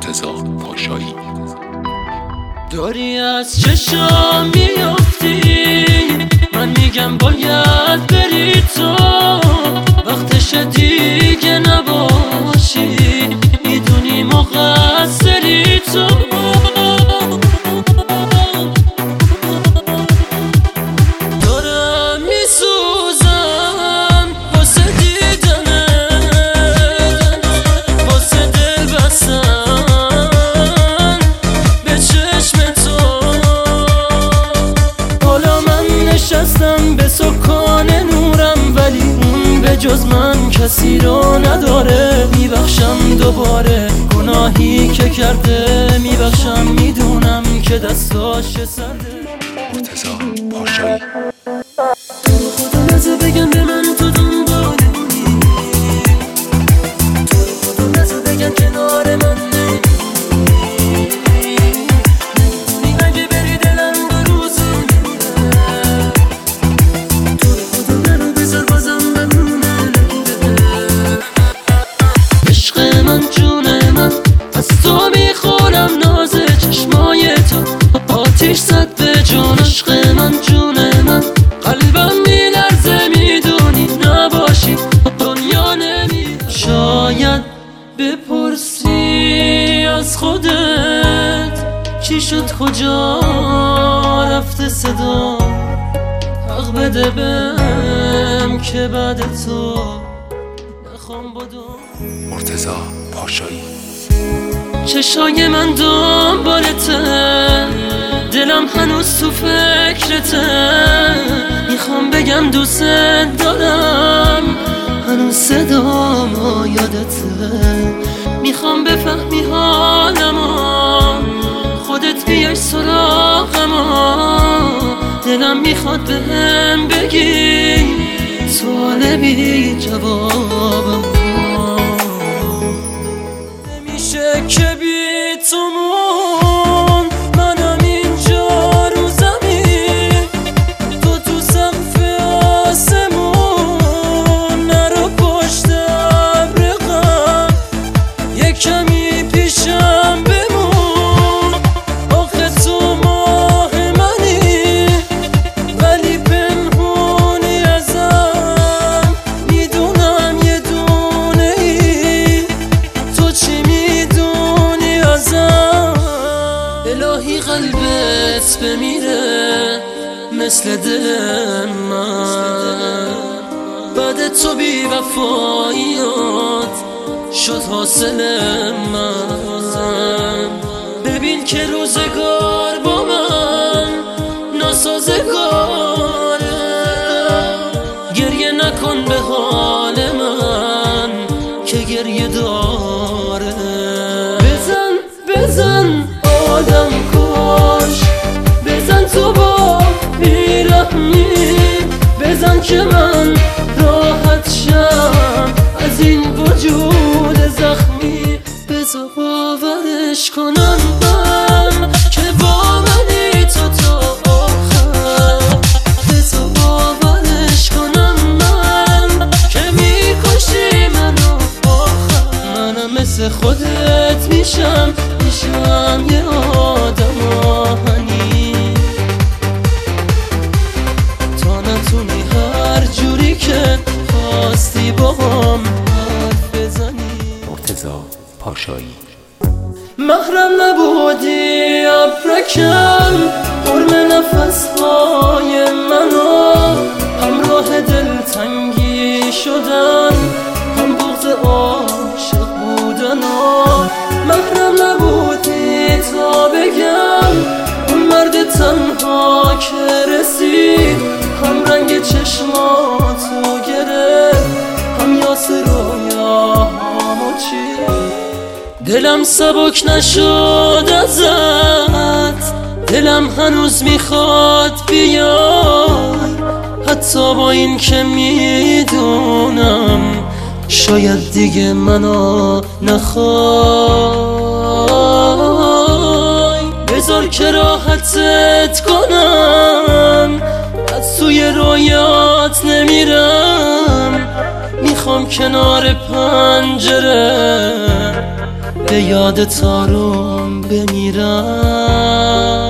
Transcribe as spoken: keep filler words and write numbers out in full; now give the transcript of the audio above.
مرتضی پاشایی. داری از چشام میافتی، من میگم باید بری تو، وقتش دیگه نباشی، میدونی مقصری تو. دارم میسوزم واسه دیدنت، واسه دل بستن به چشم تو. حالا من نشستم به سکان نورم، ولی اون به جز من کسی رو نداره. میبخشم دوباره گناهی که کرده، میبخشم میدونم که دستاش سرده. مرتضی پاشایی. خدا نزه بگم به من تو دنبالمی، خدا نزه بگم کنار من نمی‌مونی، اگه بری دلم دو روز میره، تو خدا منو بذار بازم بمونه. عشق من جون من از تو میخورم، ناز چشمای تو آتیش زد به جون. عشق من جون من قلبم میلرزه، میدونی نباشی دنیا نمی. شاید بپرسی از خودت چی شد، کجا رفته صدا، حق بده بهم که بعد تو نخوام بدم. مرتضی پاشایی. چشای من دنبالته، دلم هنوز تو فکرته، میخوام بگم دوست دارم، هنوز صدام یادته. میخوام بفهمی حالمو، خودت بیای سراغمو، دلم میخواد بهم بگی سوال بی جوابم. نمیشه که بی تو مون، منم اینجا رو زمین، تو تو سقف آسمون، نرو پشت ابر غم، یه کمی پیشم بمون. آخه تو ماه منی ولی پنهونی ازم، میدونم یه دونه ای تو چی میدونی ازم. الهی قلبت بمیره مثل دل من، بعد تو بی وفاییات شد حاصل من. ببین که روزگار با من ناسازگاره، گریه نکن به حال من که گریه داره. بزن بزن آدم کش، بزن تو با بیرحمی، بزن که من راحت شم از این وجود زخمی. بذار باورش کنم من که با منی تو تا آخر، بذار باورش کنم من که میکشی منو آخر. منم مثل خودت میشم، میشم یه آدم آهنی، تا نتونی هر جوری که خواستی با هم حرف بزنی. مرتضی پاشایی. محرم نبودی ابرکم، حرم نفسهای منو، همراه دلتنگی شدن، هم بغض عاشق بودن. محرم نبودی تا بگم اون مرد تنها که رسید، هم رنگ چشماتو گرفت، هم یاس رویاهامو چید. دلم سبک نشد ازت، دلم هنوز میخواد بیار، حتی با این که میدونم شاید دیگه منو نخوای. بذار که راحتت کنم، از توی رویات نمیرم، میخوام کنار پنجره به یاد تارم بمیرم.